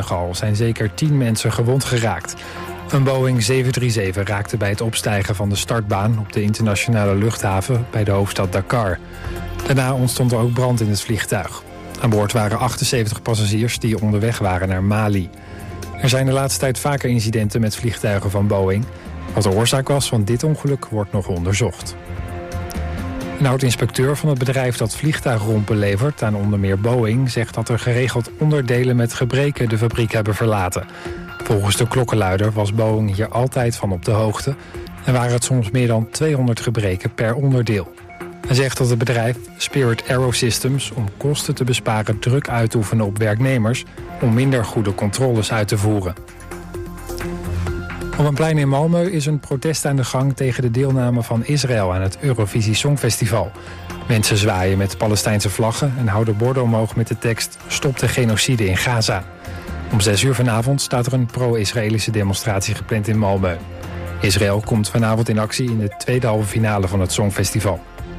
Senegal zijn zeker 10 mensen gewond geraakt. Een Boeing 737 raakte bij het opstijgen van de startbaan op de internationale luchthaven bij de hoofdstad Dakar. Daarna ontstond er ook brand in het vliegtuig. Aan boord waren 78 passagiers die onderweg waren naar Mali. Er zijn de laatste tijd vaker incidenten met vliegtuigen van Boeing. Wat de oorzaak was van dit ongeluk wordt nog onderzocht. Een oud-inspecteur van het bedrijf dat vliegtuigrompen levert aan onder meer Boeing zegt dat er geregeld onderdelen met gebreken de fabriek hebben verlaten. Volgens de klokkenluider was Boeing hier altijd van op de hoogte en waren het soms meer dan 200 gebreken per onderdeel. Hij zegt dat het bedrijf Spirit Aerosystems om kosten te besparen druk uitoefenen op werknemers om minder goede controles uit te voeren. Op een plein in Malmö is een protest aan de gang tegen de deelname van Israël aan het Eurovisie Songfestival. Mensen zwaaien met Palestijnse vlaggen en houden borden omhoog met de tekst "Stop de genocide in Gaza". Om 6 uur vanavond staat er een pro-Israëlische demonstratie gepland in Malmö. Israël komt vanavond in actie in de tweede halve finale van het Songfestival.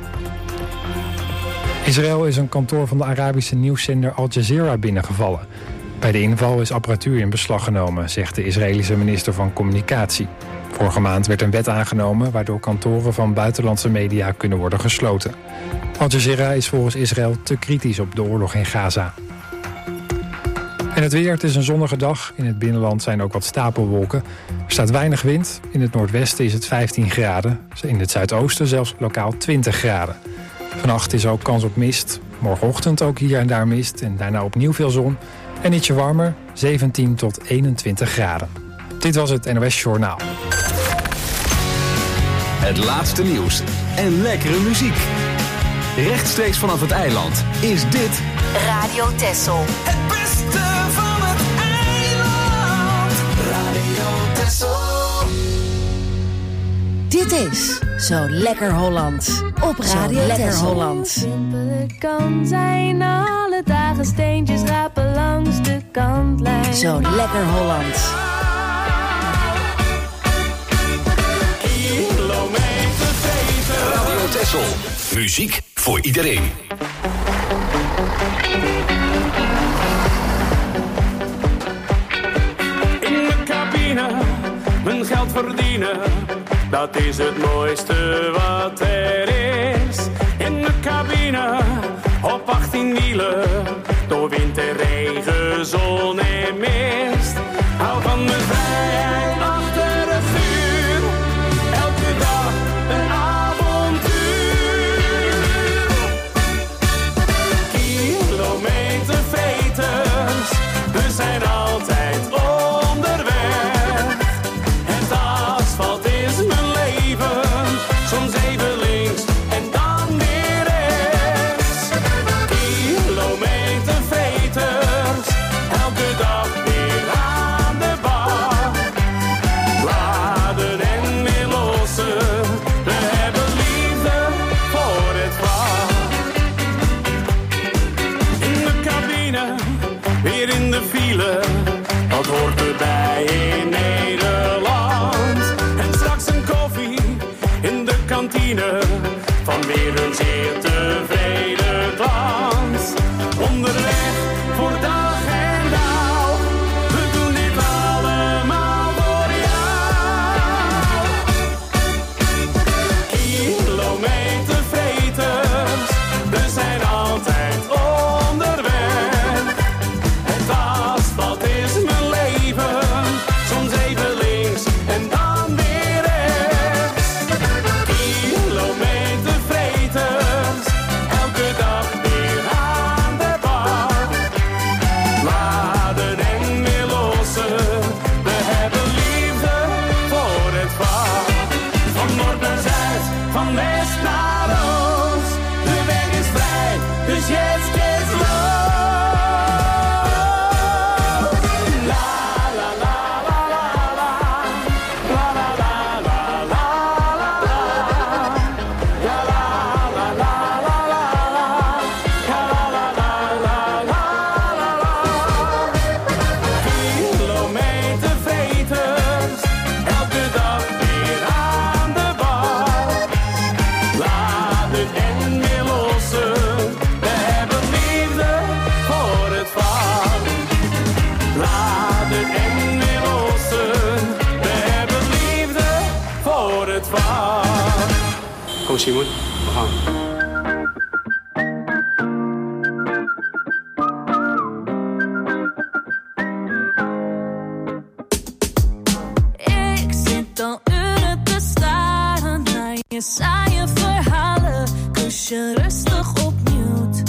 Israël is een kantoor van de Arabische nieuwszender Al Jazeera binnengevallen. Bij de inval is apparatuur in beslag genomen, zegt de Israëlische minister van Communicatie. Vorige maand werd een wet aangenomen waardoor kantoren van buitenlandse media kunnen worden gesloten. Al Jazeera is volgens Israël te kritisch op de oorlog in Gaza. En het weer, het is een zonnige dag. In het binnenland zijn ook wat stapelwolken. Er staat weinig wind. In het noordwesten is het 15 graden. In het zuidoosten zelfs lokaal 20 graden. Vannacht is ook kans op mist. Morgenochtend ook hier en daar mist. En daarna opnieuw veel zon. En ietsje warmer, 17 tot 21 graden. Dit was het NOS Journaal. Het laatste nieuws en lekkere muziek. Rechtstreeks vanaf het eiland is dit Radio Texel. Het beste van het eiland. Radio Texel. Dit is Zo Lekker Holland. Op Radio Texel. Holland. Simpel het kan zijn, alle dagen steentjes rapen langs de kantlijn. Zo Lekker Holland. Kilometer veter. Radio Texel. Muziek voor iedereen. In de cabine, mijn geld verdienen. Dat is het mooiste wat er is. In de cabine, op 18 wielen. Door wind en regen, zon en mist. Hou van mijn vrijheid achter het vuur. Elke dag een avontuur. Kilometerveters, we zijn altijd onderweg. Het asfalt is mijn leven, soms even links en dan weer rechts. Kilometerveters, elke dag weer aan de bak. Laden en weer lossen, we hebben liefde voor het vak. In de cabine, weer in de file, dat hoort erbij in Nederland. En straks een koffie in de kantine, van weer een zeer tevreden klant. Onderweg voor dag en dauw, we doen dit allemaal voor jou. Kilometerveters, we zijn altijd onderweg. Het asfalt is mijn leven, water en weer lossen. We hebben liefde voor het vak. Kom Simon, we gaan. Saaie verhalen, kus je rustig op mute.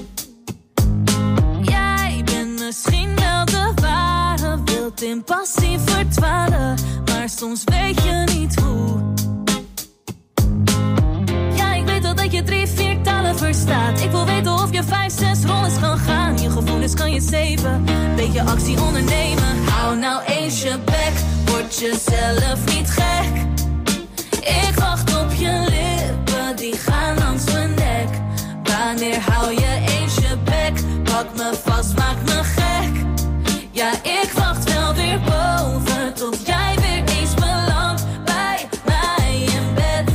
Jij bent misschien wel de ware, wilt in passie verdwalen, maar soms weet je niet hoe. Ja, ik weet al dat je 3, 4 talen verstaat. Ik wil weten of je 5, 6 rondes kan gaan. Je gevoelens kan je 7, beetje actie ondernemen. Hou nou eens je bek, word jezelf niet gek. Ik wacht op je lippen, die gaan langs mijn nek. Wanneer hou je eens je bek? Pak me vast, maak me gek. Ja, ik wacht wel weer boven, tot jij weer eens belandt bij mij in bed.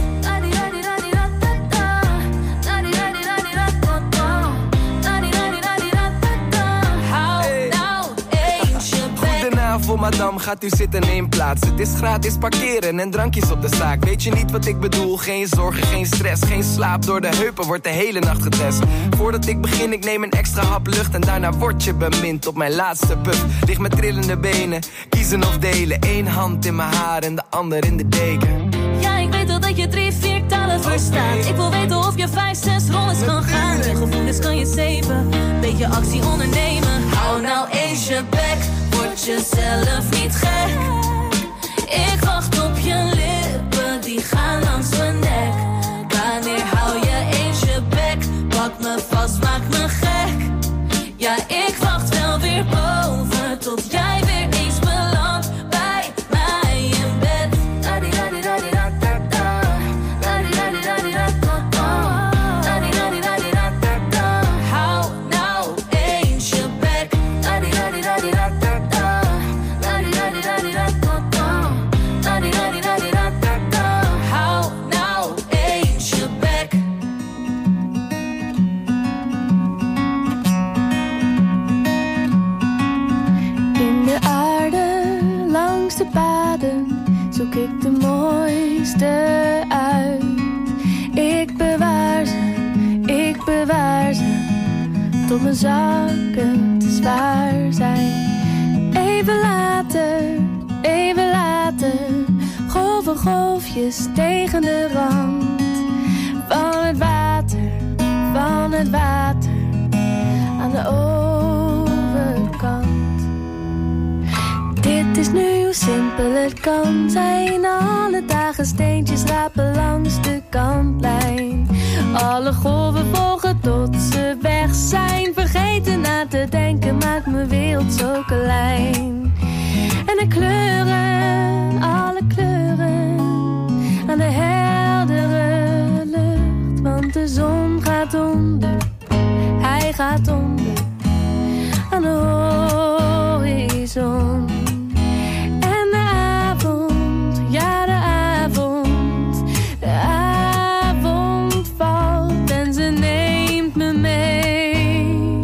Hou nou eens je bek. Goedenavond madame, gaat u zitten, neem plaats. Het is gratis parkeren en drankjes op de zaak. Weet je niet wat ik bedoel? Geen zorgen, geen stress, geen slaap. Door de heupen wordt de hele nacht getest. Voordat ik begin, ik neem een extra hap lucht. En daarna word je bemind op mijn laatste puff. Lig met trillende benen, kiezen of delen. 1 hand in mijn haar en de ander in de deken. Ja, ik weet al dat je 3, 4 talen verstaat. Ik wil weten of je 5, 6 rondes kan gaan. Je gevoelens kan je 7, beetje actie ondernemen. Hou nou eens je bek, word jezelf niet gek. Ik wacht op je lippen, die gaan langs mijn nek. Wanneer hou je eens je bek, pak me vast, maak me gek. Ja, ik wacht wel weer boven, tot jij weer eens belandt bij mij in bed. Hou nou eens je bek. Hou nou eens je bek. In de aarde, langs de paden, zoek ik de mooiste uit. Ik bewaar ze, tot mijn zakken te zwaar zijn. Even later, golfjes tegen de rand. Van het water, aan de overkant. Dit is nu hoe simpel het kan zijn. Alle dagen steentjes rapen langs de kantlijn. Alle golven volgen tot ze weg zijn. Vergeten na te denken maakt mijn wereld zo klein. En de kleuren, alle kleuren, aan de heldere lucht. Want de zon gaat onder, hij gaat onder, aan de horizon. En de avond, ja de avond valt en ze neemt me mee.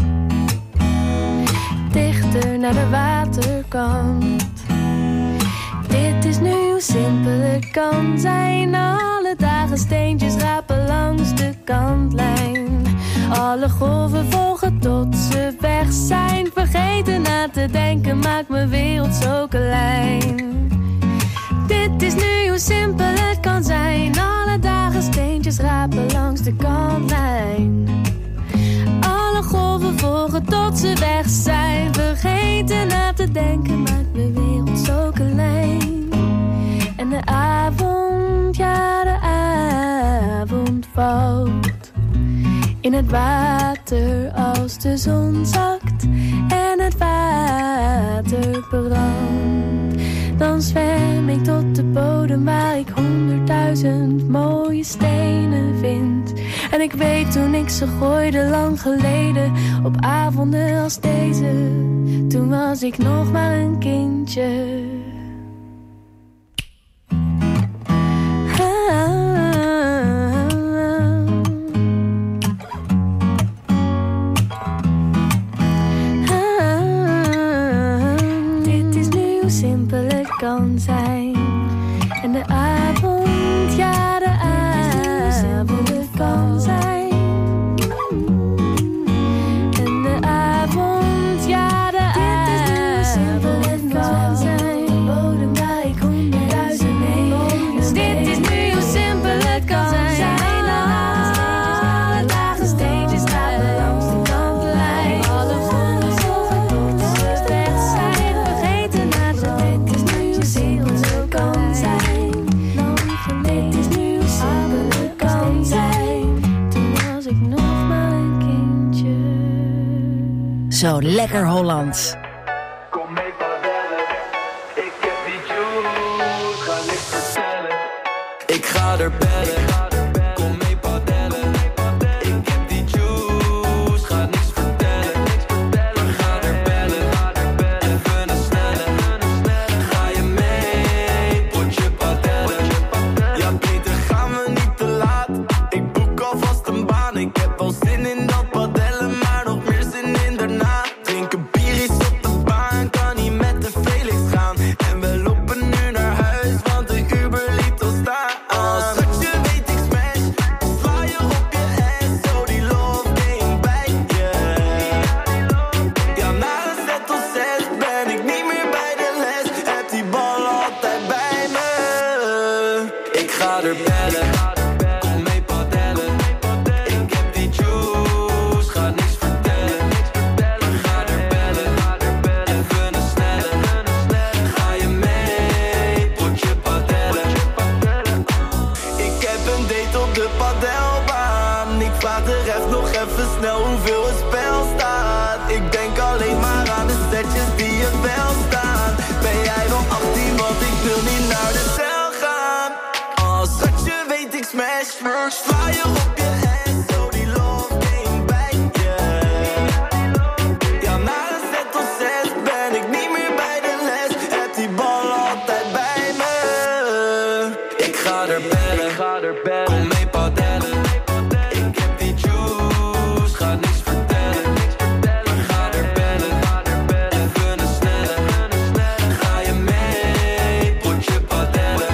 Dichter naar de waterkant. Dit is nu hoe simpel het kan zijn. Alle dagen steentjes rapen langs de kantlijn. Alle golven volgen tot ze weg zijn. Vergeten na te denken maakt mijn wereld zo klein. Dit is nu hoe simpel het kan zijn. Alle dagen steentjes rapen langs de kantlijn. Alle golven volgen tot ze weg zijn. Vergeten na te denken maakt mijn wereld zo klein. En de avond, ja de avond valt in het water als de zon zakt en het water brandt. Dan zwem ik tot de bodem waar ik 100.000 mooie stenen vind. En ik weet toen ik ze gooide lang geleden, op avonden als deze, toen was ik nog maar een kindje. kan zijn. En de avond, ja, de avond kan zijn. En de avond, ja, de avond kan zijn. De bodem waar ik 100.000 mee. Dus dit is nu hoe simpel het kan zijn. Alle dagen steentjes trappen langs de kantlijn. Alle golven zullen weg zijn. Vergeten naar de dit is nu hoe simpel het kan zijn. Dit is nu hoe simpel het kan zijn. Toen was ik nog maar een kindje. Zo lekker Hollands. Kom mee padellen, ik heb die juice, ga niks vertellen. Ik ga er bellen, kom mee padellen. Ik heb die juice, ga niks vertellen. We gaan er bellen, even een snelle. Ga je mee, potje padellen. Ja beter gaan we niet te laat. Ik boek alvast een baan. Ik heb al zin in dat padellen, maar nog meer zin in daarna. Drinken bier is op de baan, kan niet met de Felix gaan. En we lopen nu naar huis, want de Uber liet ons staan. Als je weet ik smash, sla je op je ass. Zo die love game bij je. Ja, na een set of 6 ben ik niet meer bij de les. Heb die bal altijd bij me. Ik ga er bellen, kom mee padellen. Ik heb die juice, ga niks vertellen. We gaan er bellen, even een snelle. Ga je mee, potje padellen. Ik heb een date op de padelbaan. Ik vraag de ref nog even snel hoeveel het spel staat. Ik denk alleen maar aan de setjes die er wel staan. Ben jij wel 18, want ik wil niet naar de cel gaan. Als je weet ik smash, sla je op je ass. Zo die love game bij je. Ja, na een set of 6 ben ik niet meer bij de les. Heb die bal altijd bij me. Ik ga er bellen, kom mee padellen. Ik heb die juice, ga niks vertellen. We gaan er bellen, even een snelle. Ga je mee, potje padellen.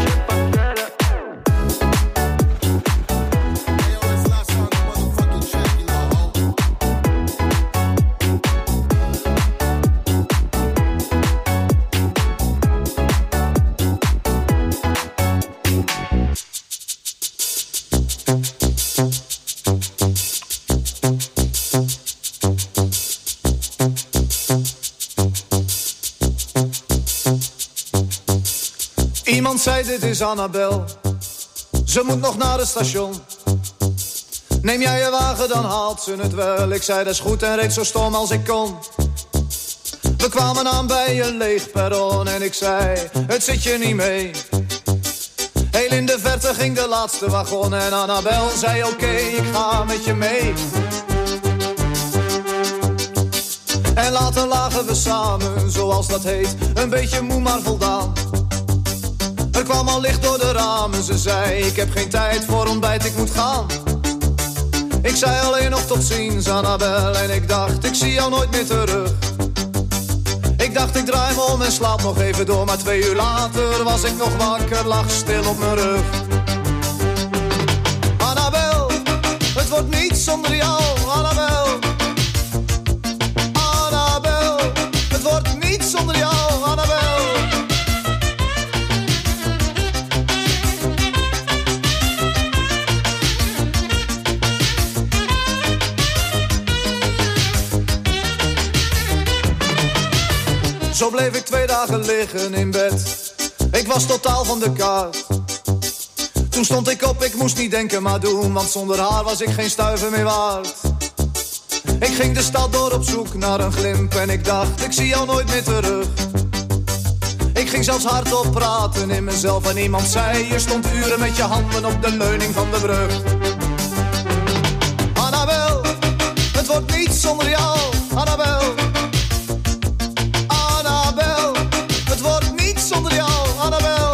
Iemand zei dit is Annabel, ze moet nog naar het station. Neem jij je wagen, dan haalt ze het wel. Ik zei dat is goed en reed zo stom als ik kon. We kwamen aan bij een leeg perron en ik zei, het zit je niet mee. Heel in de verte ging de laatste wagon en Annabel zei oké, ik ga met je mee. En later lagen we samen, zoals dat heet, een beetje moe maar voldaan. Er kwam al licht door de ramen, ze zei, ik heb geen tijd voor ontbijt, ik moet gaan. Ik zei alleen nog tot ziens, Annabel, en ik dacht, ik zie jou nooit meer terug. Ik dacht, ik draai me om en slaap nog even door, maar 2 uur later was ik nog wakker, lag stil op mijn rug. Annabel, het wordt niet zonder jou, Annabel. Annabel, het wordt niet zonder jou, Annabel. Zo bleef ik 2 dagen liggen in bed. Ik was totaal van de kaart. Toen stond ik op, ik moest niet denken maar doen, want zonder haar was ik geen stuiver meer waard. Ik ging de stad door op zoek naar een glimp en ik dacht, ik zie jou nooit meer terug. Ik ging zelfs hardop praten in mezelf en iemand zei, je stond uren met je handen op de leuning van de brug. Annabel, het wordt niet zonder jou, Annabel. Annabel, het wordt niet zonder jou, Annabel.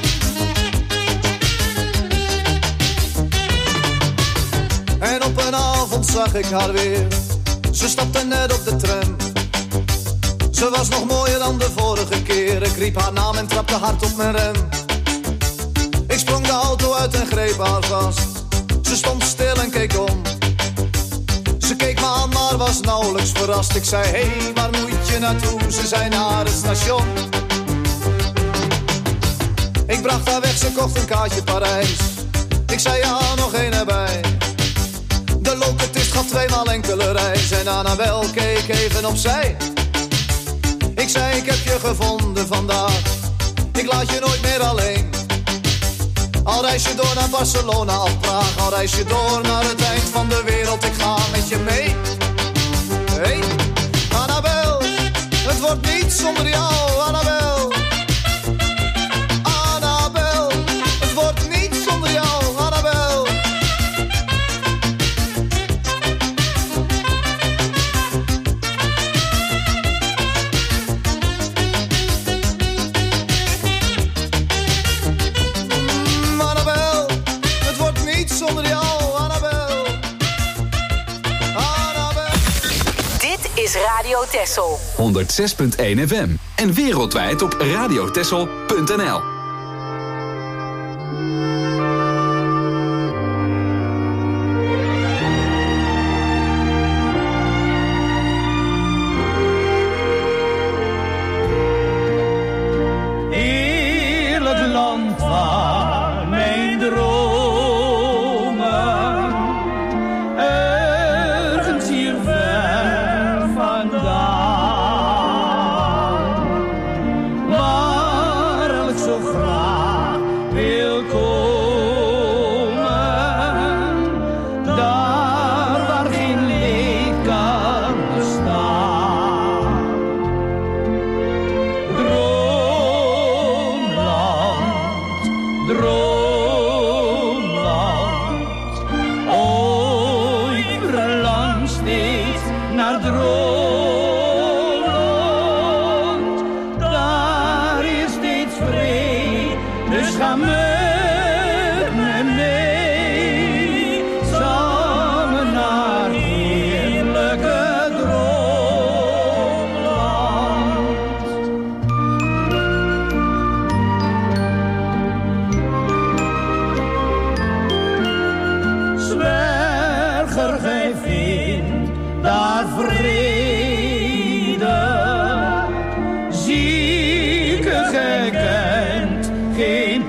En op een zag ik haar weer. Ze stapte net op de tram. Ze was nog mooier dan de vorige keer. Ik riep haar naam en trapte hard op mijn rem. Ik sprong de auto uit en greep haar vast. Ze stond stil en keek om. Ze keek me aan, maar was nauwelijks verrast. Ik zei, hey, waar moet je naartoe? Ze zei, naar het station. Ik bracht haar weg, ze kocht een kaartje Parijs. Ik zei, ja, nog één erbij. De locatist gaf 2 maal enkele reis. En Annabel keek even opzij. Ik zei, ik heb je gevonden vandaag. Ik laat je nooit meer alleen. Al reis je door naar Barcelona of Praag. Al reis je door naar het eind van de wereld. Ik ga met je mee. Hey, Annabel, het wordt niet zonder jou, Annabel. Annabel, het wordt niet zonder jou, Annabel. Annabel, het wordt niet zonder jou, Annabel. Annabel. Dit is Radio Texel. 106.1 FM en wereldwijd op radiotexel.nl. Heerlijk land van mijn dromen, ergens hier ver vandaan, waar ik zo graag wil komen, daar waar geen leed kan bestaan. Droomland, oh, ik verlang steeds naar droomland. Daar is steeds vrede, dus ga met me mee, samen naar heerlijke droomland. Zwerger, gij vindt daar vrede, zieke, gij kent geen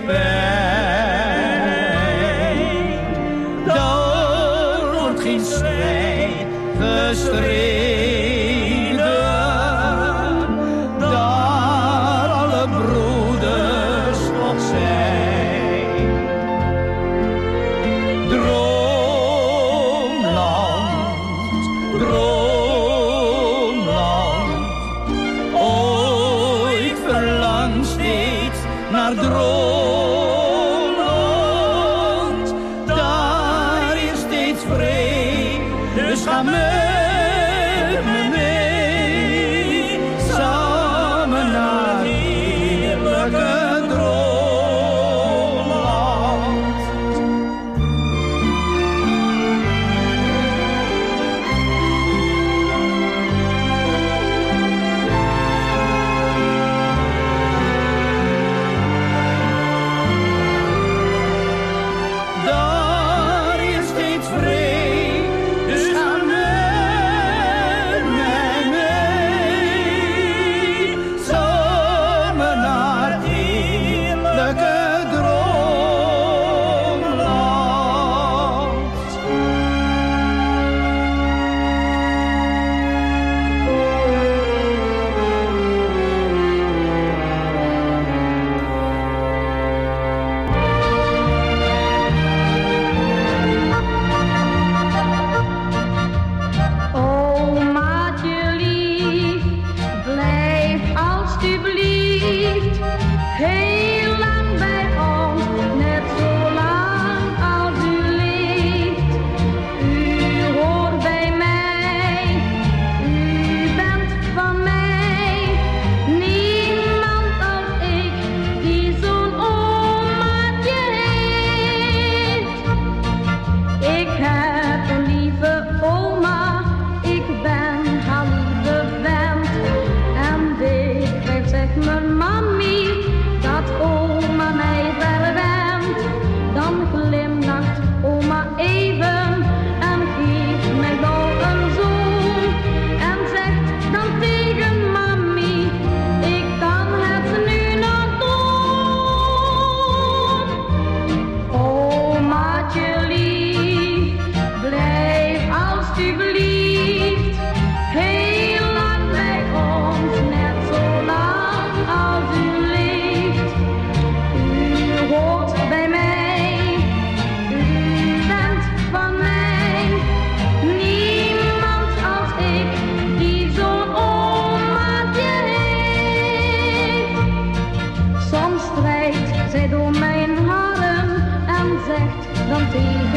pijn. Daar wordt geen strijd gestreden, daar alle broeders toch zijn. Droomland, oh, ik verlang steeds naar droomland. Daar is steeds vrede, dus ga met me mee, samen naar heerlijke droomland. Daar is steeds vrede, dus ga met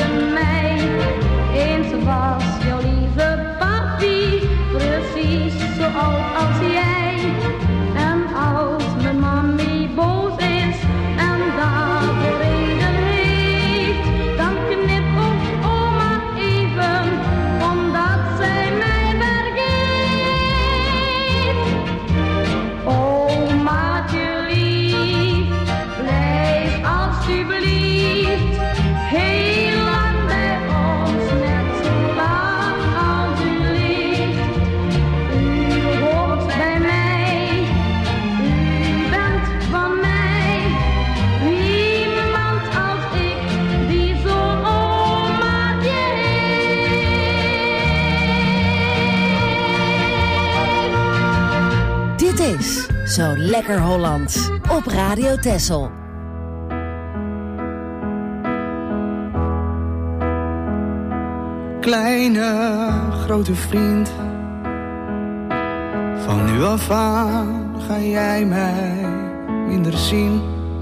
met mij. Eens was jouw lieve papi, precies zo oud als jij. En als mijn mami boos is en daarvoor reden heeft, dan knippelt oma even, omdat zij mij vergeet. Omaatje lief, blijf alsjeblieft heel lang bij ons, net zo lang als u leeft. U hoort bij mij, u bent van mij. Niemand als ik die zo'n omaatje heeft. Dit is Zo Lekker Hollands op Radio Texel. Kleine, grote vriend, van nu af aan ga jij mij minder zien.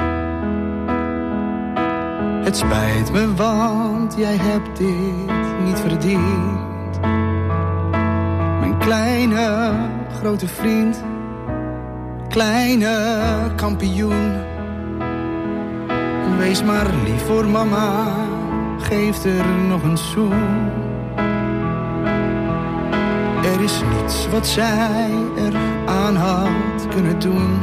Het spijt me, want jij hebt dit niet verdiend. Mijn kleine, grote vriend, kleine kampioen. Wees maar lief voor mama, geef er nog een zoen. Er is niets wat zij er aan had kunnen doen.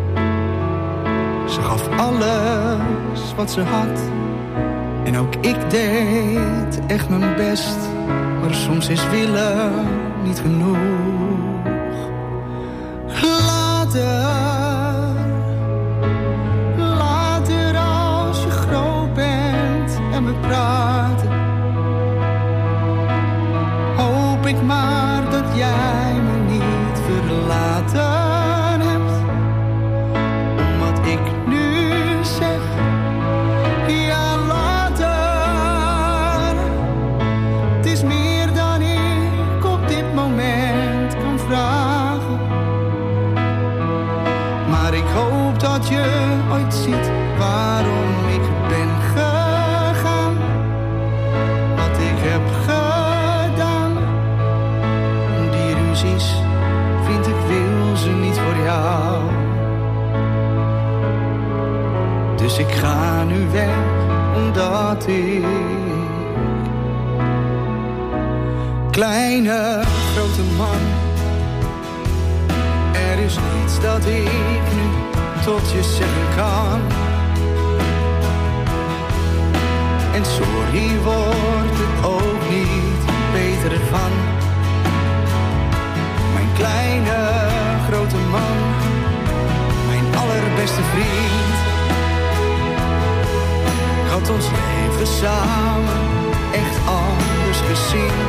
Ze gaf alles wat ze had. En ook ik deed echt mijn best. Maar soms is willen niet genoeg. Later als je groot bent en we praten, hoop ik maar dat jij me niet verlaten hebt. Om wat ik nu zeg, ja later. Het is meer dan ik op dit moment kan vragen. Maar ik hoop dat je ooit ziet waarom ik ben gegaan. Wat ik heb gedaan. Die ruzies, vriend, ik wil ze niet voor jou. Dus ik ga nu weg, omdat ik kleine, grote man. Er is niets dat ik nu tot je zeggen kan. En sorry wordt het ook niet beter van. Mijn kleine, grote man, mijn allerbeste vriend. Ik had ons leven samen echt anders gezien.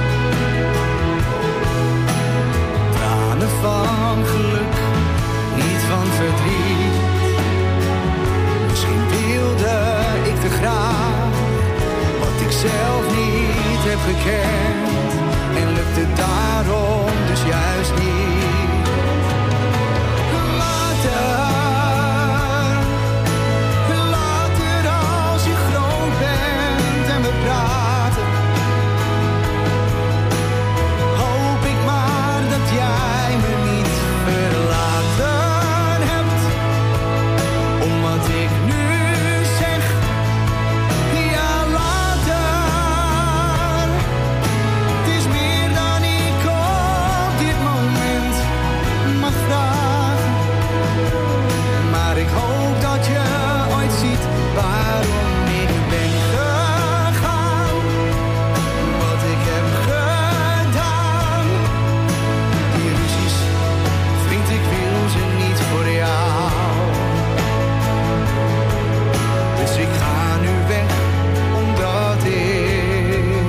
Tranen van geluk, niet van verdriet. Misschien wilde ik te graag wat ik zelf niet heb gekend. En lukte daarom dus juist niet. Later als je groot bent en we praten, hoop ik maar dat jij me niet verlaten hebt. Om wat ik nu zeg, ja later. Het is meer dan ik op dit moment mag vragen. Maar ik hoop dat je ooit ziet waarom ik ben gegaan. Wat ik heb gedaan. Die ruzies, vriend, ik wil ze niet voor jou. Dus ik ga nu weg, omdat ik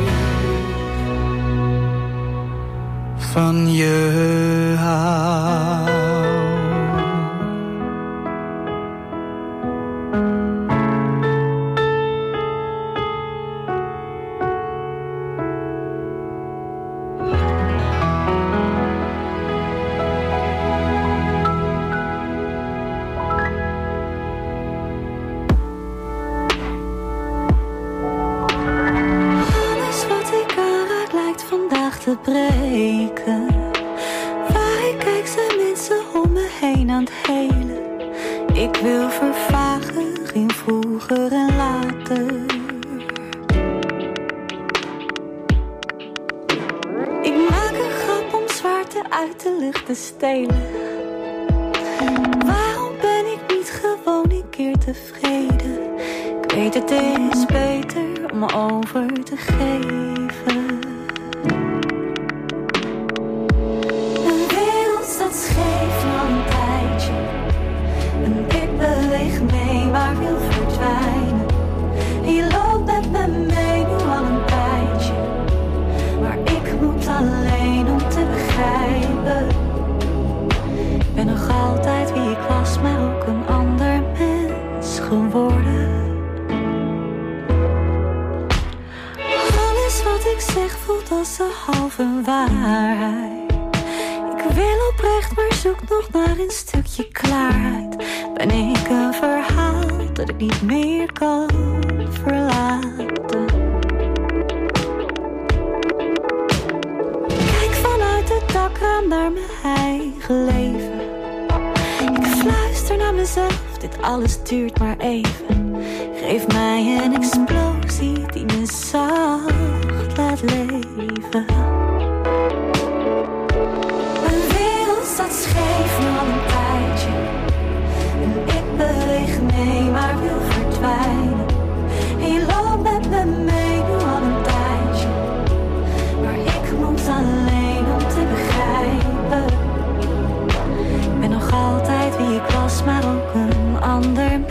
van je hou. te breken. Waar ik kijk zijn mensen om me heen aan het helen. Ik wil vervagen in vroeger en later. Ik maak een grap om zwaarte uit de lucht te stelen. Waarom ben ik niet gewoon een keer tevreden? Ik weet het is beter om over te geven. Een wereld staat scheef al een tijdje. En ik beweeg mee maar wil verdwijnen. Je loopt met me mee nu al een tijdje. Maar ik moet alleen om te begrijpen. Ik ben nog altijd wie ik was, maar ook een ander mens geworden. Alles wat ik zeg voelt als een halve waarheid. Ik wil oprecht, maar zoek nog naar een stukje klaarheid. Ben ik een verhaal dat ik niet meer kan verlaten? Kijk vanuit het dakraam naar mijn eigen leven. Ik fluister naar mezelf, dit alles duurt maar even. Geef mij een explosie die me zacht laat leven. Mijn wereld staat scheef nu al een tijdje. En ik beweeg mee maar wil verdwijnen. En je loopt met me mee nu al een tijdje. Maar ik moet alleen om te begrijpen. Ik ben nog altijd wie ik was, maar ook een ander mens.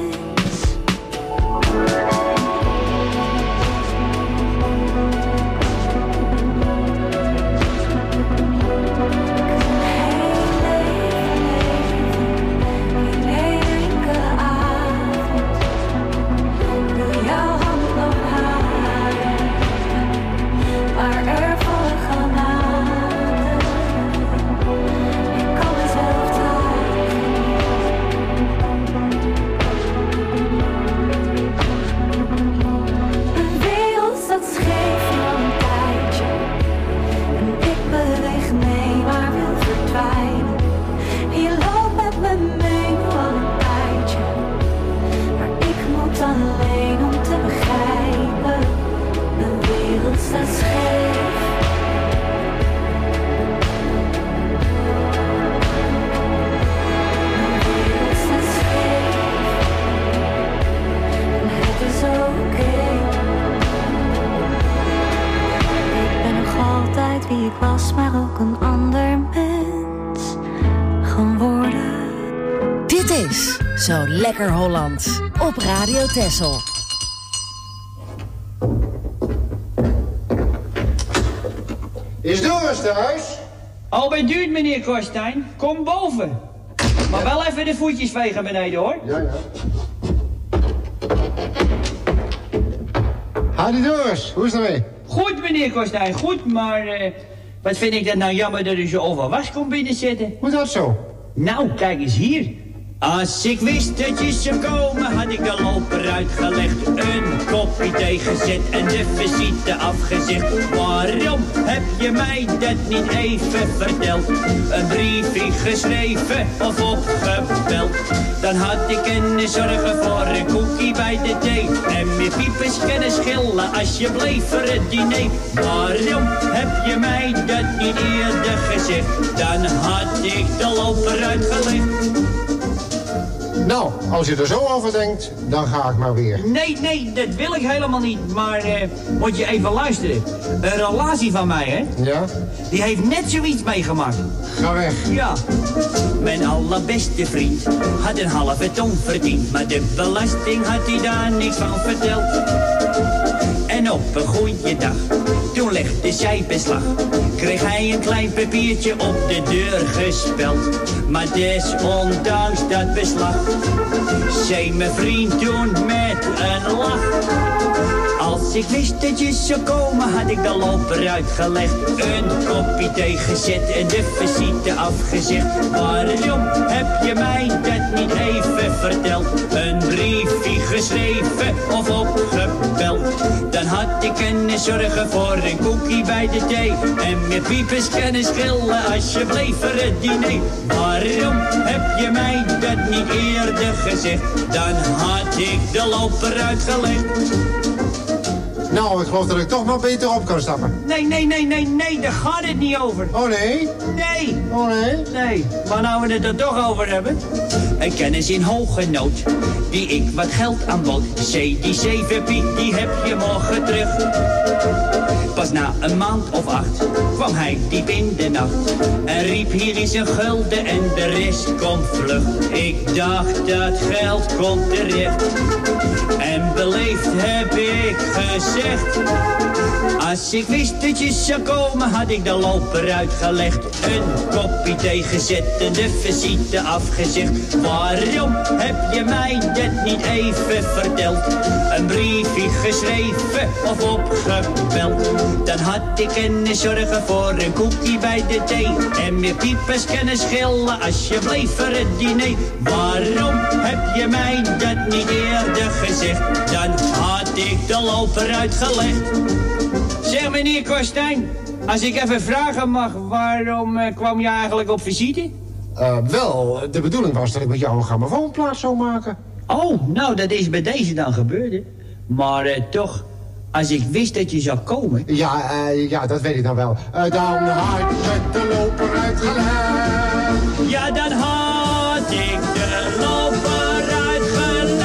Wie ik was, maar ook een ander mens geworden. Dit is Zo Lekker Holland op Radio Texel. Is Doris thuis? Al bij duurt, meneer Korstijn. Kom boven. Maar wel even de voetjes vegen beneden, hoor. Ja, ja. Hadi Doris, hoe is het ermee? Goed, meneer Korstijn, goed, maar wat vind ik dat nou jammer dat u zo over was komt binnenzetten. Hoe dat zo? Nou, kijk eens hier. Als ik wist dat je zou komen, had ik de loper uitgelegd. Een kopje thee gezet en de visite afgezegd. Waarom heb je mij dat niet even verteld? Een briefje geschreven of opgebeld? Dan had ik kunnen zorgen voor een koekie bij de thee. En mijn piepers kunnen schillen als je bleef voor het diner. Waarom heb je mij dat niet eerder gezegd? Dan had ik de loper uitgelegd. Nou, als je er zo over denkt, dan ga ik maar weer. Nee, dat wil ik helemaal niet. Maar moet je even luisteren. Een relatie van mij, hè? Ja? Die heeft net zoiets meegemaakt. Ga weg. Ja. Mijn allerbeste vriend had een halve ton verdiend. Maar de belasting had hij daar niks van verteld. En op een goede dag, toen legde zij beslag. Kreeg hij een klein papiertje op de deur gespeld. Maar desondanks dat beslag, zei mijn vriend toen met met een lach. Als ik wist dat je zou komen, had ik de loper uitgelegd. Een kopje thee gezet en de visite afgezegd. Waarom heb je mij dat niet even verteld? Een briefje geschreven of opgebeld. Dan had ik kunnen zorgen voor een koekie bij de thee. En met piepers kunnen schillen alsjeblieft voor het diner. Waarom heb je mij dat niet eerder gezegd? Dan had ik de loper uitgelegd. Nou, ik geloof dat ik toch maar beter op kan stappen. Nee, daar gaat het niet over. Oh nee? Nee. Oh nee? Nee, maar nou we het er toch over hebben. Een kennis in hoge nood, die ik wat geld aanbood. Die 7 piek, die heb je morgen terug. Pas na een maand of 8 kwam hij diep in de nacht. En riep hier is een gulden en de rest komt vlug. Ik dacht dat geld komt terecht. En beleefd heb ik gezegd. Als ik wist dat je zou komen, had ik de loper uitgelegd. Een kopje thee gezet en de visite afgezegd. Waarom heb je mij dat niet even verteld? Een briefje geschreven of opgebeld. Dan had ik kunnen zorgen voor een koekje bij de thee. En meer piepers kunnen schillen alsjeblieft voor het diner. Waarom heb je mij dat niet eerder gezegd? Dan had ik de loper uitgelegd. Zeg meneer Kostijn, als ik even vragen mag, waarom kwam je eigenlijk op visite? Wel, de bedoeling was dat ik met jou een grammofoonplaat zou maken. Oh, nou dat is bij deze dan gebeurd, hè? Maar toch, als ik wist dat je zou komen... Ja, dat weet ik dan wel. Dan had ik met de loper uitgelegd. Ja, dan had ik de loper uitgelegd.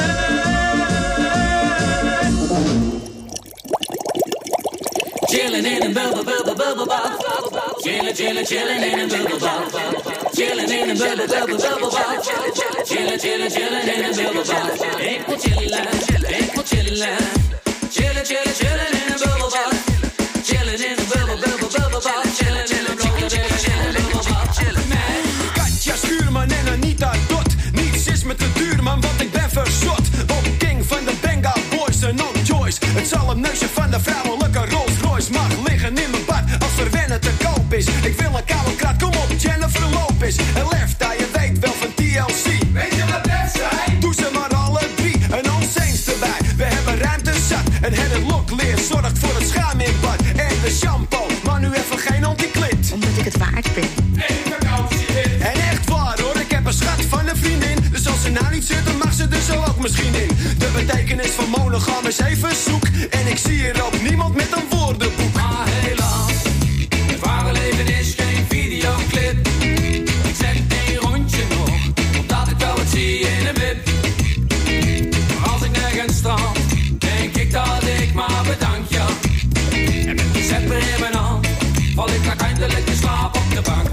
Chillin' in een bubbel, bubbel, bubbelbad. Chillin', chillin', chillin' in een bubbelbad. Chillin' in een bubbel, bubbel, bubbelbad. Chillin', chillin', chillin' in een bubbelbad. Ik wil chillen, ik wil chillen. Chillin', chillin', chillin' in een bubbelbad. Chillin' in een bubbel, bubbel, bubbelbad. Chillin' in een bubbelbad. Met Katja Schuurman en Anita Dot. Niets is me te duur, man, want ik ben verzot. Op King van de Benga Boys en on Joyce. Het zalmneusje van de vrouwelijke Rolls Royce mag liggen in mijn bad als verwennen te koop is. Ik wil een koude krat, kom op, Jennifer Lopez. En Lefta, je weet wel van TLC. Weet je wat dat zijn? Doe ze maar alle 3 en ons eens erbij. We hebben ruimte zat en het lokleer zorgt voor het schaam in bad. En de shampoo, maar nu even geen anti-klit. Omdat ik het waard ben. En echt waar hoor, ik heb een schat van een vriendin. Dus als ze nou niet zit, dan mag ze er zo ook misschien in. De betekenis van monogam is even zoek. En ik zie hier ook niemand met een woordenboek. Maar helaas, het ware leven is geen videoclip. Ik zet 1 rondje nog, omdat ik wel wat zie in een wip. Maar als ik nergens strand, denk ik dat ik maar bedank ja. En met die zepper in mijn hand, val ik uiteindelijk in slaap op de bank.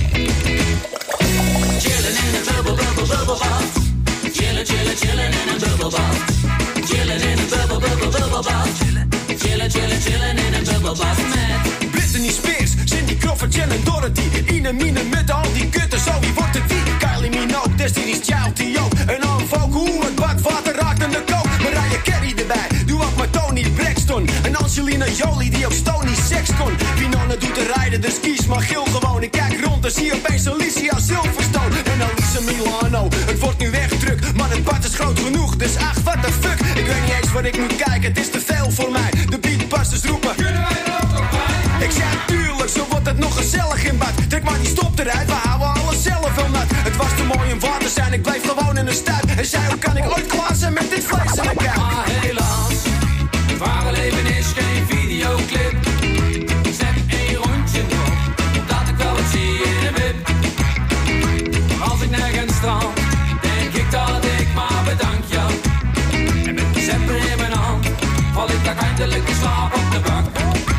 Chillen in een bubbel, bubbel, bubbelbad. Chillen, chillen, chillen in een bubbelbad. Chillen in een bubbel, bubbel, bubbelbad. Chillen, chillen, chillen in een bubbelbad met Britney Spears, Cindy Crawford, Jen en Dorothy. Ine, Mine, met al die kutten, zo wie wordt het wie? Kylie Minogue, Destiny's Child, T.O. En dan folk, hoe het badwater raakt aan de kook. Mariah Carey erbij, doe ook maar Tony Braxton. En Angelina Jolie, die op Stony seks kon. Winona doet de rijden, dus kies maar gil gewoon. Ik kijk rond en zie opeens Alicia Silverstone. En Alicia Milano, het wordt nu echt druk. Maar het bad is groot genoeg, dus ach, what the fuck. Ik weet niet eens wat ik moet kijken, het is te veel voor mij. De beatbusters roepen, kunnen wij er ook nog bij? Ik zei tuurlijk, zo wordt het nog gezellig in bad. Trek maar die stop eruit, we houden alles zelf wel nat. Het was te mooi om waar te zijn, ik bleef gewoon in de stuip. En zei, hoe kan ik ooit klaar zijn met dit vlees in de kuip? maar helaas, het ware leven is geen videoclip. Ik zet 1 rondje nog, omdat ik wel wat zie in een wip. Maar als ik nergens strand, denk ik dat ik maar bedank ja. En met de zepper in mijn hand, val ik uiteindelijk in slaap op de bank.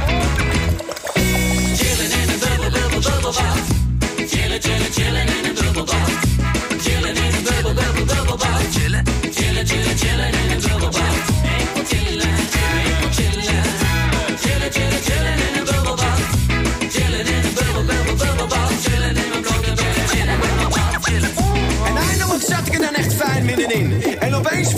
Chillen in een bubbel, bubbel, bubbelbad. Chillen, chillen, chillen in een bubbelbad. Chillen in een bubbel, bubbel, bubbelbad. Chillen, chillen, chillen in een bubbelbad.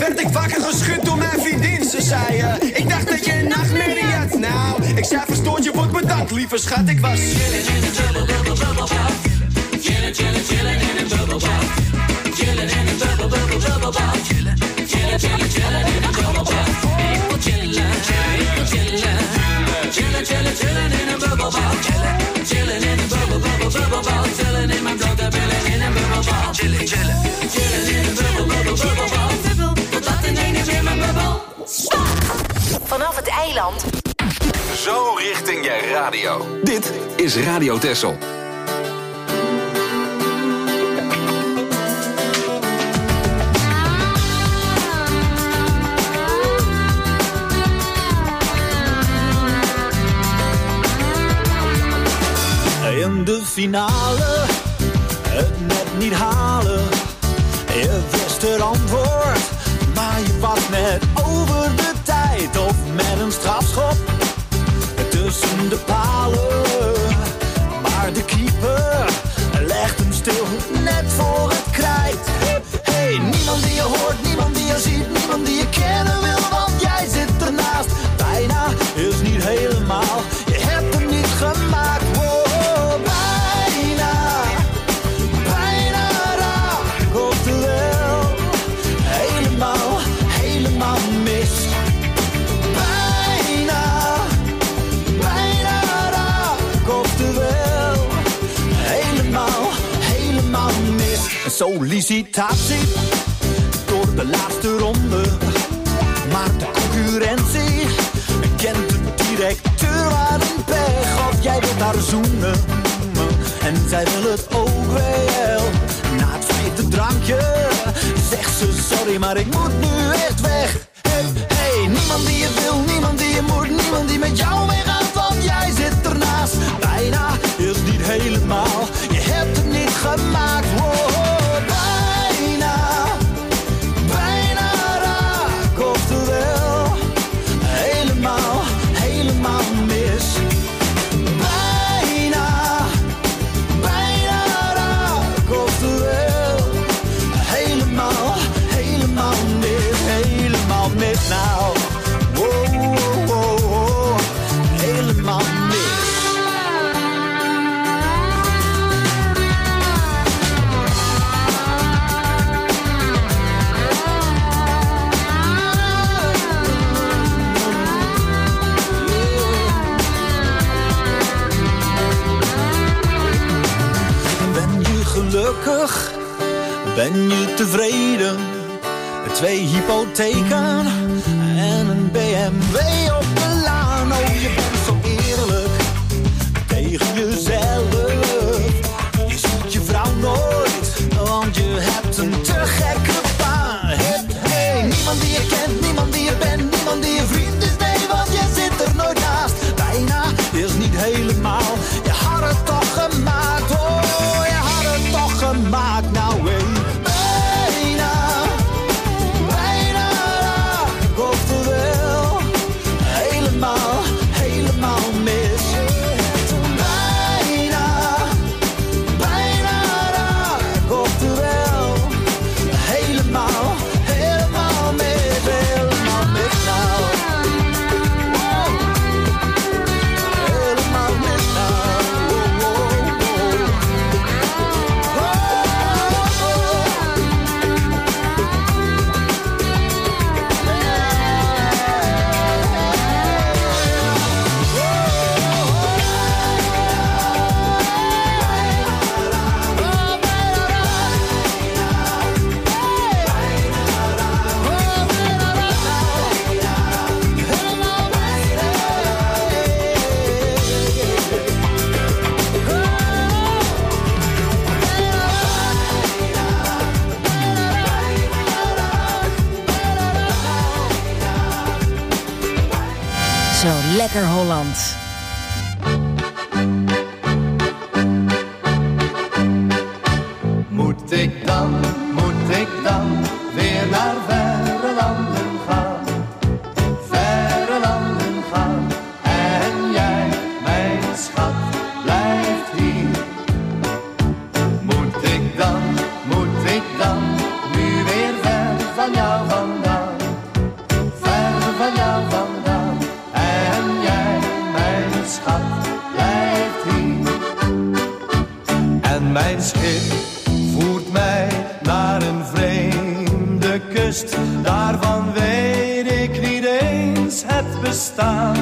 werd ik wakker geschud door mijn vriendin. Ze zei, ik dacht dat je een nachtmerrie had. Nou, ik zei verstoord, je wordt bedankt, lieve schat. Ik was chillen in een bubbelbad. Chillen, chillen, chillen in een bubbelbad. Chillen in een bubbelbad. Chillen, chillen, chillen, chillen in een bubbelbad. Ik wil chillen, ik wil chillen. Chillen, chillen, chillen in een bubbelbad. Chillen in een bubbelbad. Chillen in mijn blote billen in een bubbelbad. Chillen, chillen, chillen in een bubbelbad. Totdat in één weer mijn bubbel. Vanaf het eiland. Zo richting je radio. Dit is Radio Texel. In de finale, het net niet halen. Je wist het antwoord, maar je was net over de tijd. Of met een strafschop tussen de palen. Maar de keeper legt hem stil, net voor het krijt. Hey, niemand die je hoort, niemand die je ziet, niemand die je kennen wil, want jij zit ernaast. Bijna is niet helemaal, je hebt hem niet gemaakt. Sollicitatie door de laatste ronde. Maar de concurrentie kent de directeur aan een pech. Of jij wilt haar zoenen en zij wil het ook wel. Na het vijfde drankje zegt ze sorry, maar ik moet nu echt weg. Hey, hey, niemand die je wil, niemand die je moet, niemand die met jou meegaat, want jij zit ernaast. Bijna is niet helemaal, je hebt het niet gemaakt. Wow. Now, wow, wow, wow, wow, helemaal mis. Ben je gelukkig? Ben je tevreden? 2 hypotheken en een BMW op de laan. Oh, je bent zo eerlijk tegen jezelf. Je ziet je vrouw nooit, want je hebt een te gekke baan. Hey, niemand die je kent, niemand die je bent, niemand die je vriend is. Nee, want je zit er nooit naast. Bijna is niet helemaal, je had het toch gemaakt. Oh, je had het toch gemaakt. Nou, hey. Zo lekker Holland. Moet ik dan weer naar verre landen gaan? Verre landen gaan. En jij, mijn schat, blijft hier. Moet ik dan nu weer ver van jou vandaan? een schip voert mij naar een vreemde kust. Daarvan weet ik niet eens het bestaan.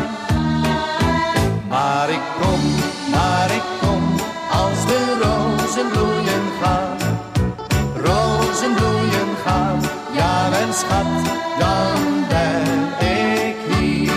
Maar ik kom, als de rozen bloeien gaan. Rozen bloeien gaan, ja mijn schat, dan ben ik hier.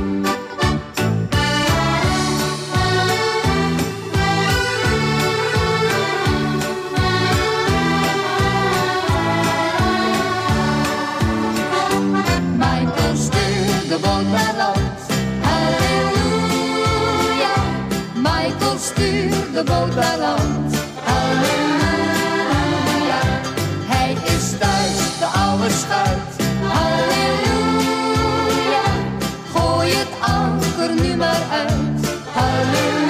Michael stuurt de boot naar land, halleluja. Michael stuurt de boot naar land, halleluja. Hij is thuis, de oude schuit, halleluja. Gooi het anker nu maar uit, halleluja.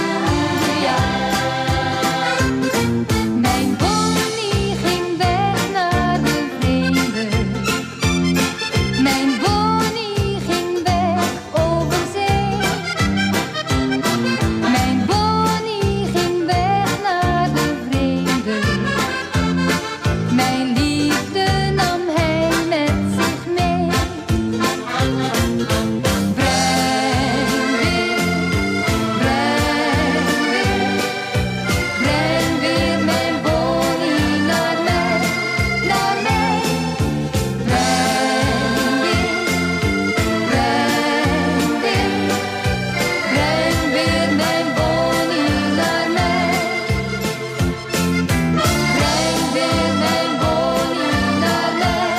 Mijn Bonnie ging weg naar de vrede. Mijn Bonnie ging weg over zee. Mijn Bonnie ging weg naar de vrede. Mijn liefde nam hij met zich mee. Breng weer mijn Bonnie naar mij, naar mij. Breng weer mijn Bonnie naar mij. Breng weer mijn Bonnie naar mij.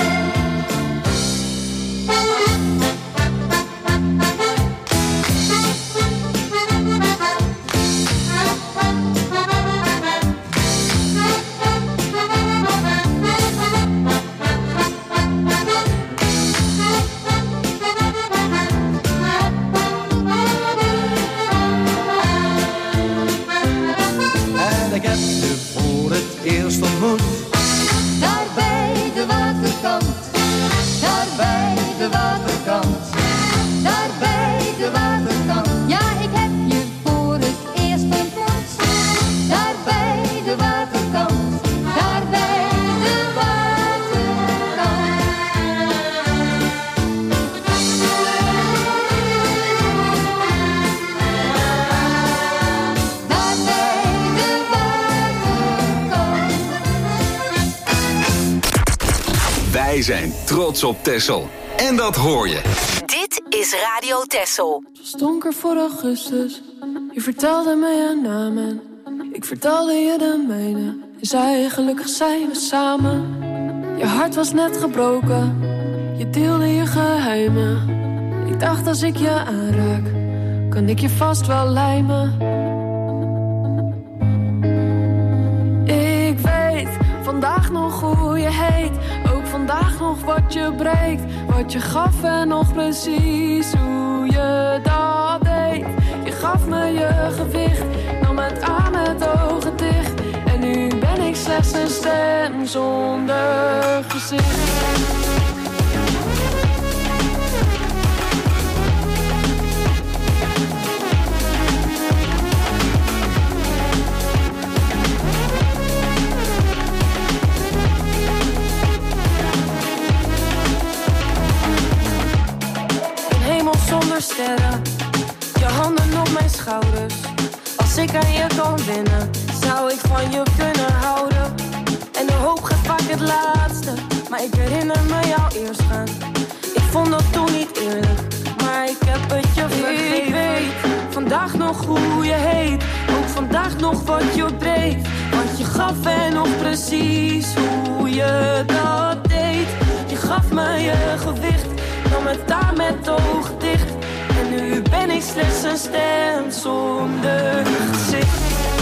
En ik heb je voor het eerst ontmoet. Daar bij de waterkant, daar bij de waterkant, daar bij de waterkant. Ja, ik heb je voor het eerst ontmoet. Daar bij de waterkant, daar bij de waterkant. Daar bij de waterkant. Wij zijn trots op Texel. En dat hoor je. Dit is Radio Texel. Het was donker voor augustus. Je vertelde me je naam en ik vertelde je de mijne. Je zei gelukkig zijn we samen. Je hart was net gebroken. Je deelde je geheimen. Ik dacht als ik je aanraak, kan ik je vast wel lijmen. Ik weet vandaag nog hoe je heet. Ook vandaag nog wat je breekt. Wat je gaf en nog precies hoe je dat deed. Je gaf me je gewicht, nam het aan met ogen dicht. En nu ben ik slechts een stem zonder gezicht. Zonder sterren, je handen op mijn schouders. Als ik aan je kan winnen, zou ik van je kunnen houden. En de hoop gaat vaak het laatste, maar ik herinner me jou eerst gaan. Ik vond dat toen niet eerlijk, maar ik heb het je vergeven. Ik weet vandaag nog hoe je heet, ook vandaag nog wat je breekt. Wat je gaf en nog precies hoe je dat deed. Je gaf me je gewicht, nam het daar met ogen dicht. En nu ben ik slechts een stem zonder gezicht.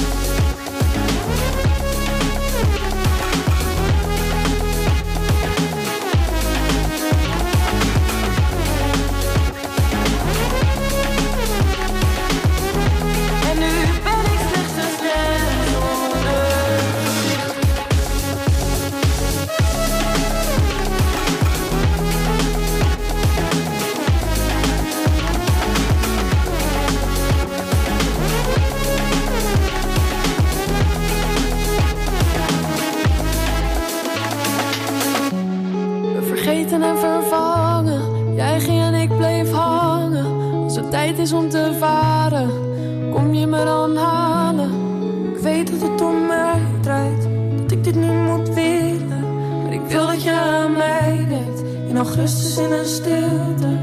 En nu ben ik slechts een stem zonder gezicht. is om te varen. Kom je me dan halen? Ik weet dat het om mij draait, dat ik dit niet moet willen. Maar ik wil dat je aan mij denkt, in augustus in een stilte.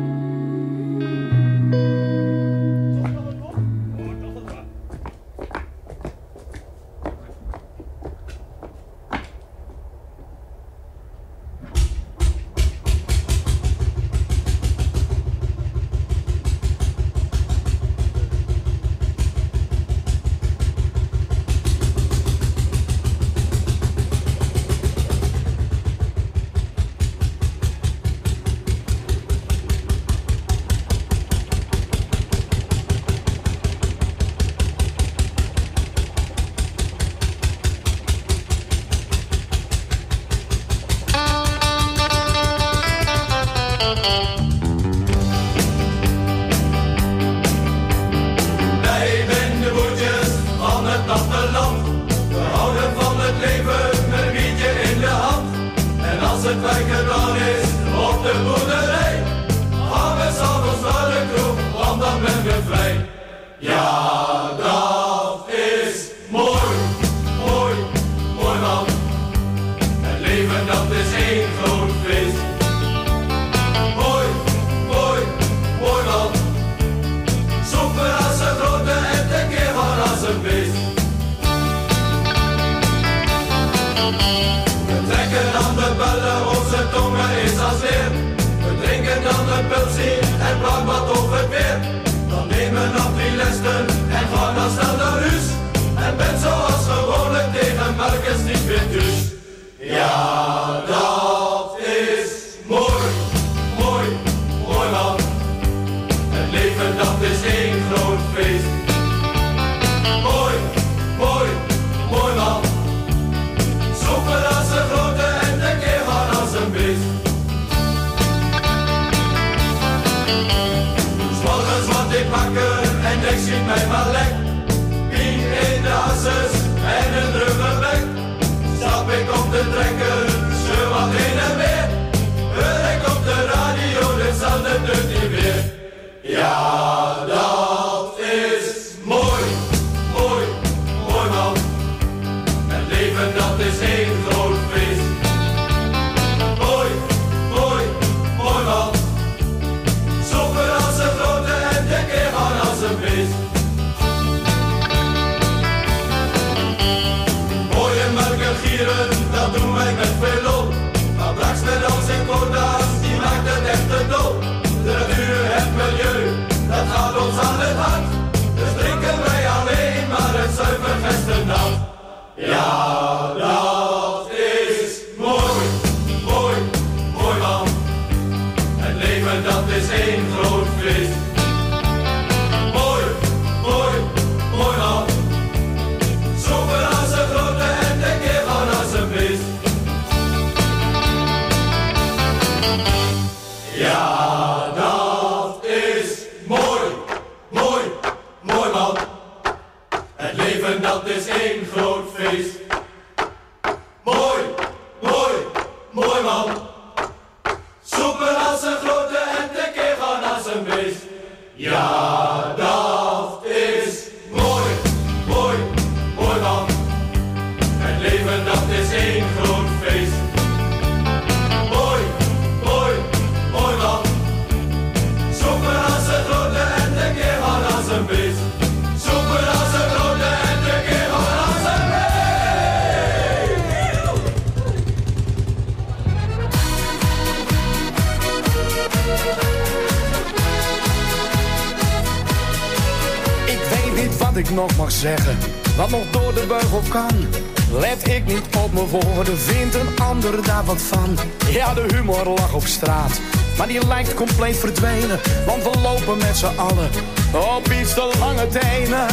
Nog mag zeggen, wat nog door de beugel kan. Let ik niet op mijn woorden, vindt een ander daar wat van. Ja, de humor lag op straat, maar die lijkt compleet verdwenen. Want we lopen met z'n allen op iets te lange tenen.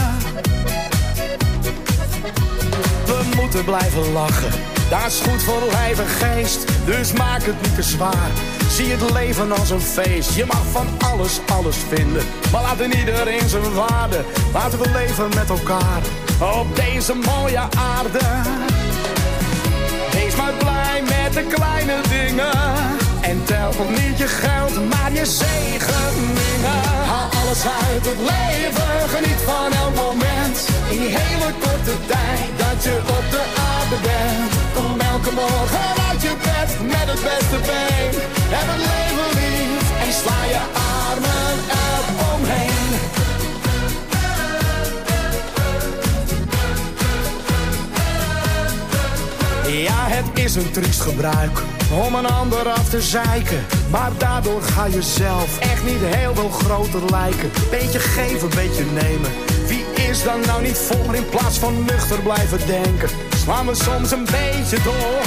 We moeten blijven lachen, dat is goed voor lijf en geest. Dus maak het niet te zwaar, zie het leven als een feest. Je mag van alles vinden, maar laat in iedereen zijn waarde. Laten we leven met elkaar op deze mooie aarde. Wees maar blij met de kleine dingen En tel niet je geld, maar je zegeningen. Haal alles uit het leven, geniet van elk moment. In die hele korte tijd dat je op de aarde bent. Kom elke morgen uit je bed met het beste been. Heb het leven lief en sla je armen eromheen. Ja, het is een triest gebruik om een ander af te zeiken. Maar daardoor ga je zelf echt niet heel veel groter lijken. Beetje geven, beetje nemen. Wie is dan nou niet voor in plaats van nuchter blijven denken? Slaan we soms een beetje door.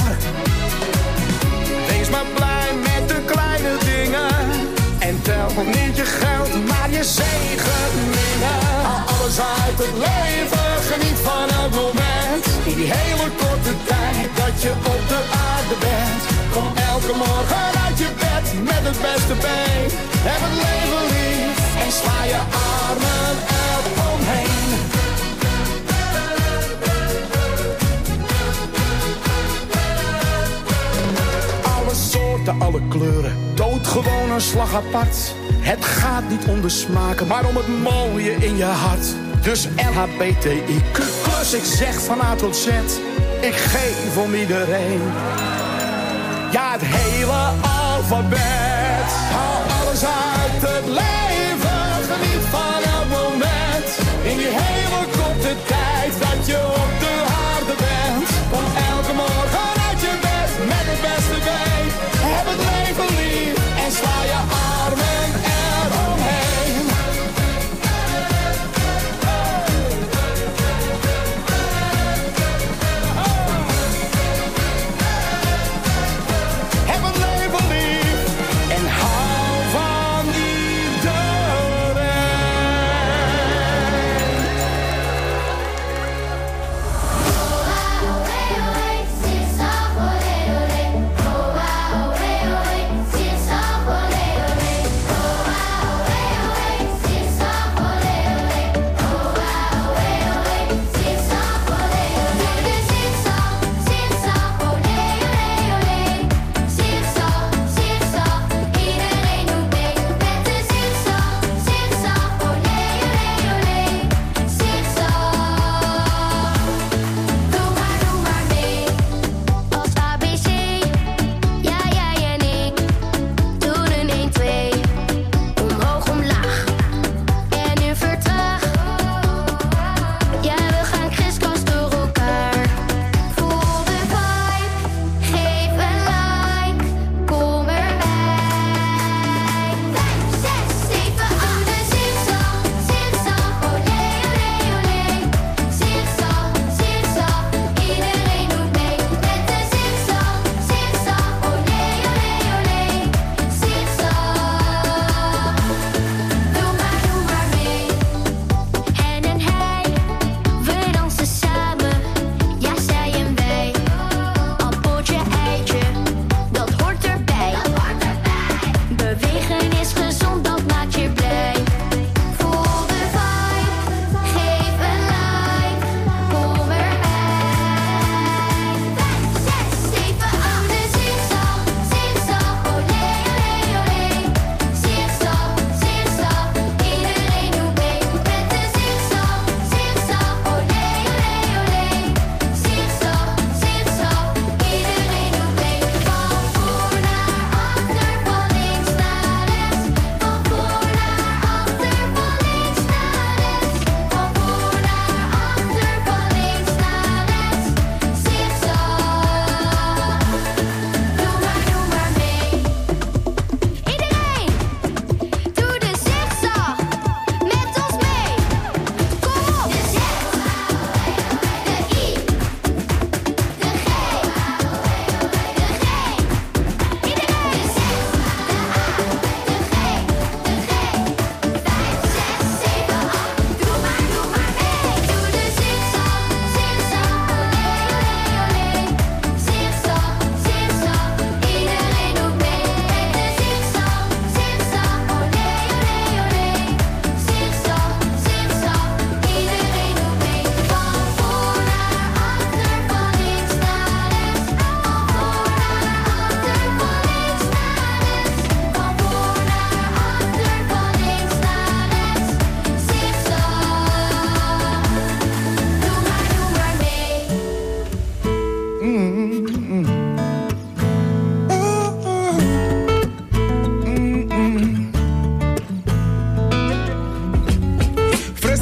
Wees maar blij met de kleine dingen. En tel niet je geld, maar je zegeningen. Haal alles uit het leven, geniet van elk moment. In die hele korte tijd dat je op de aarde bent. Kom elke morgen uit je bed met het beste been. Heb het leven lief en sla je armen eromheen. Alle soorten, alle kleuren, doodgewoon een slag apart. Het gaat niet om de smaken, maar om het mooie in je hart. Dus LHBTIQ+, ik zeg van A tot Z, ik geef om iedereen. Ja, het hele alfabet. Haal alles uit het leven, geniet van elk moment. In die hele korte tijd dat je op de aarde bent. Kom elke morgen uit je bed met het beste been. Heb het leven lief en sla je armen eromheen. Heb het leven lief en hou van iedereen.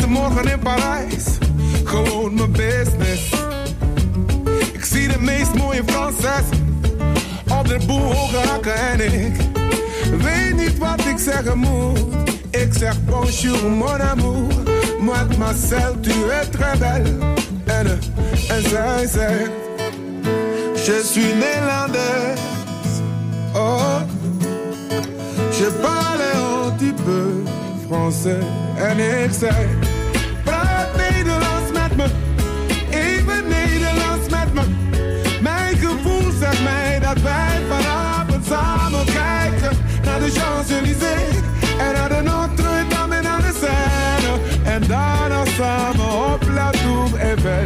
morgen in Parijs, gewoon mijn business. Ik zie de meest mooie Franses op de boel hoge hakken en ik weet niet wat ik zeggen moet. Ik zeg bonjour mon amour, mademoiselle tu es très belle. En zij zegt, je suis néerlandaise. Oh, je parle un petit peu français. En ik zei, praat Nederlands met me, even Nederlands met me. Mijn gevoel zegt mij dat wij vanavond samen kijken naar de Champs-Élysées en naar de Notre-Dame en naar de Seine. En daarna samen op La Tour Eiffel.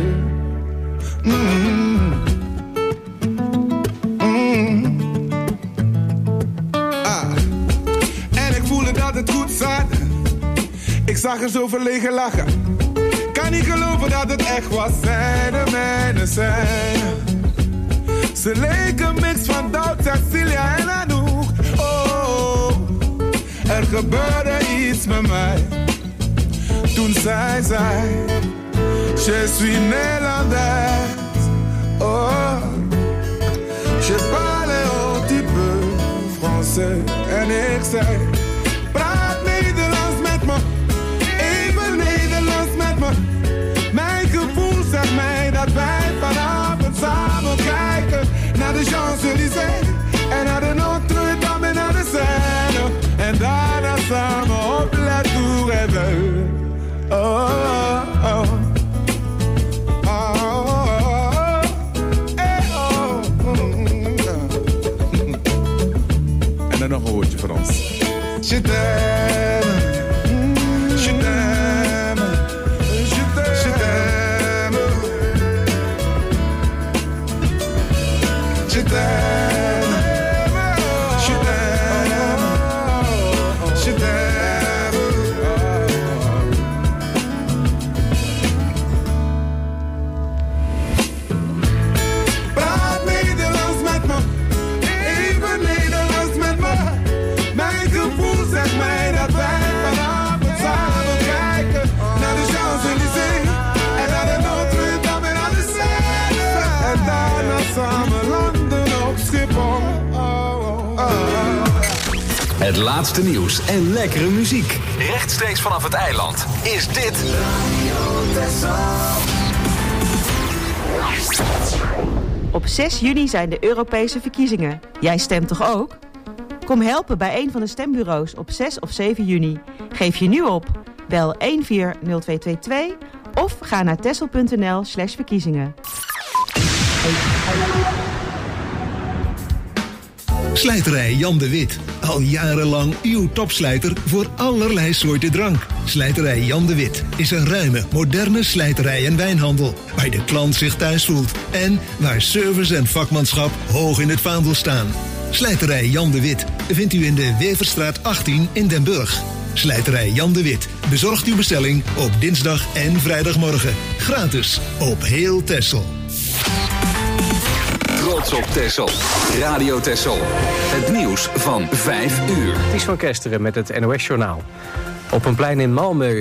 En ik voelde dat het goed zat. Ik zag er zo verlegen lachen. Kan niet geloven dat het echt was. Zij de mijne zijn. Ze leken een mix van Doubt, Cecilia en Anouk. Oh, er gebeurde iets met mij. Toen zij zei, je suis néerlandaise. Oh, je parle un petit peu français. En ik zei, praat Nederlands met me, even Nederlands met me. Mijn gevoel zegt mij dat wij vanavond samen kijken naar de Champs-Élysées en naar de Notre-Dame en naar de Seine. En daarna samen op La Tour Eiffel. Oh, oh, oh. En dan nog een woordje voor ons. Je t'aime, je t'aime, je t'aime, je t'aime, je t'aime, je t'aime. Praat Nederlands met me, even Nederlands met me. Mijn gevoel zegt mij dat wij vanavond samen kijken naar de Champs-Élysées en naar de Notre-Dame en naar de Seine. En daarna samen landen op Schiphol. Het laatste nieuws en lekkere muziek. Rechtstreeks vanaf het eiland is dit Op 6 juni zijn de Europese verkiezingen. Jij stemt toch ook? Kom helpen bij een van de stembureaus op 6 of 7 juni. Geef je nu op. Bel 140222 of ga naar texel.nl/verkiezingen. Slijterij Jan de Wit. Al jarenlang uw topslijter voor allerlei soorten drank. Slijterij Jan de Wit is een ruime, moderne slijterij en wijnhandel. Waar de klant zich thuis voelt. En waar service en vakmanschap hoog in het vaandel staan. Slijterij Jan de Wit vindt u in de Weverstraat 18 in Den Burg. Slijterij Jan de Wit bezorgt uw bestelling op dinsdag en vrijdagmorgen. Gratis op heel Texel. Trots op Texel. Radio Texel. Het nieuws van 5 uur. Ties van Kesteren met het NOS-journaal. Op een plein in Malmö